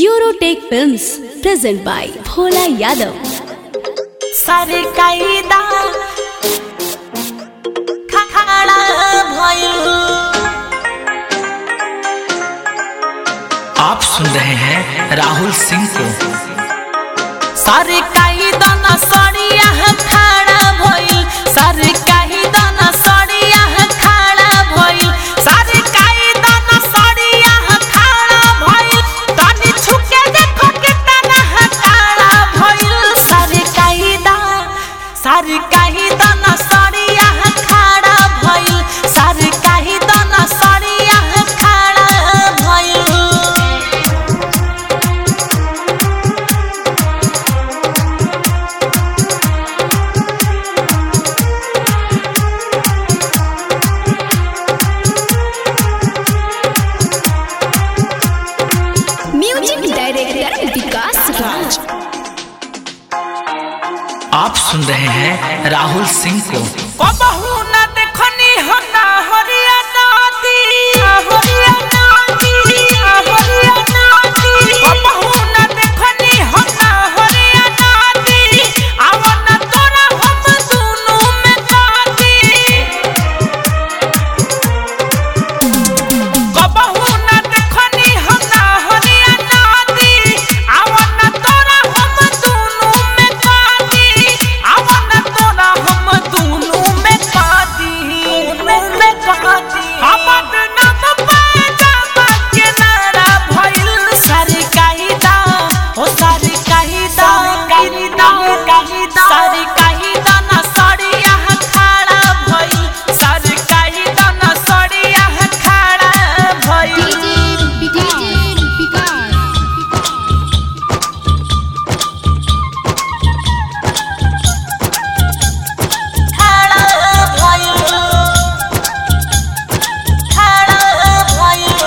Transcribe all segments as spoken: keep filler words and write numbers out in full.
Eurotech Films present by Bhola Yadav. सारे कायदा खड़ा भइल। आप सुन रहे हैं राहुल सिंह को। सारे कायदा ना सड़िया खड़ा भइल। सारे कायदा ना सड़िया खड़ा भइल। सारे कायदा ना सड़िया खड़ा भइल। तनी छुके देखो कितना खड़ा भइल। सारे कायदा सारे कायदा ना सड़िया खड़ा भइल। सारे कायदा ना सड़िया खड़ा भइल। Music Director विकास राज। आप सुन रहे हैं राहुल सिंह को। कबहू ना देखनी हो ना हरियाणा दी हरियाणा दी हरियाणा दी। कबहू ना देखनी हो ना हरियाणा दी। आवना तोरा हम दोनों में काटी। कबहू ना देखनी हो ना हरियाणा दी। आवना तोरा हम दोनों में काटी। आवना तोरा हम दोनों में काटी में काटी। हमद नाम पैजामा के नारा भइल। सारे कायदा ओ सारे कायदा कायदा कायदा। सारे कायदा ना सड़िया खड़ा भइल। सारे कायदा ना सड़िया खड़ा भइल। खड़ा भइल खड़ा भइल।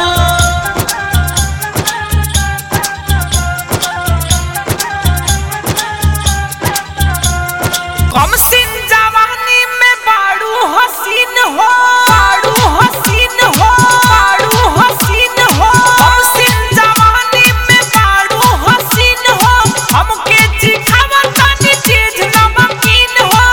कम सिन जवानी में बाड़ू हसीन हो बाड़ू हसीन हो बाड़ू हसीन हो। कम सिन जवानी में बाड़ू हसीन हो। हमके चिखावा तनी चीज नमकीन हो।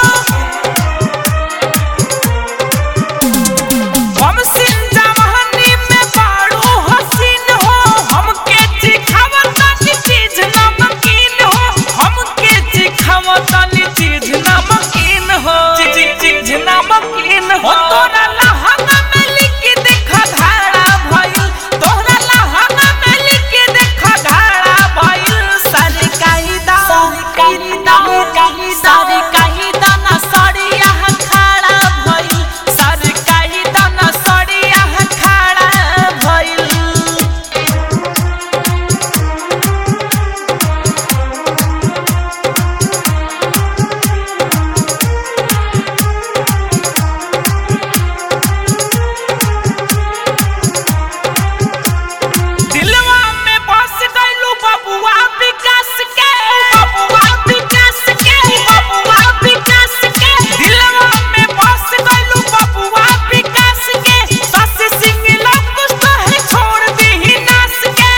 कम सिन जवानी में बाड़ू हसीन हो। हमके चिखावा तनी चीज नमकीन हो। हमके चिखावा तनी चीज नमकीन हो। चीज नमकीन हो। तोरा लहंगा में लिख देखा धारा भइल। तोरा लहंगा में लिख देखा धारा भइल। सारे कायदा कायदा सारे कायदा ना सड़िया खड़ा भइल। सारे कायदा ना सड़िया खड़ा भइल। दिलवा में बस गइलू बबुआ विकास के बबुआ विकास के बबुआ विकास के। दिलवा में बस गइलू बबुआ विकास के। सस सिंह लोग तो है छोड़ दी नास के।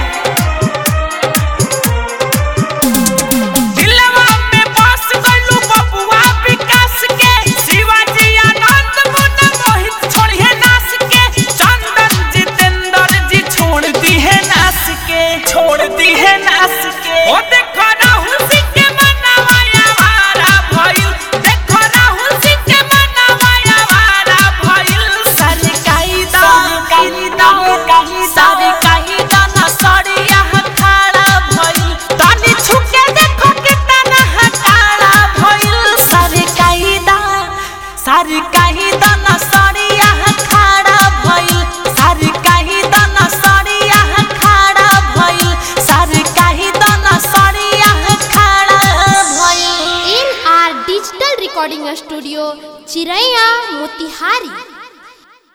दिलवा में बस गइलू बबुआ विकास के। शिवाजी आनंद मुन्ना मोहित छोड़िए नास के। चंदन जितेंद्र जी छोड़ दी है नास के छोड़ दी है नास के। ओ देखो राहुल सिंह के मनवाया वारा भइल। देखो राहुल सिंह के मनवाया वारा भइल। सारे कायदा कायदा सारे कायदा ना सड़िया खड़ा भइल। तनी छुके देखो कितना खड़ा भइल। सारे कायदा सारे कायदा ना सड़िया खड़ा भइल। सारे कायदा ना सड़िया खड़ा भइल। सारे कायदा ना सड़िया खड़ा भइल। N R digital recording studio Chiraiya Motihari.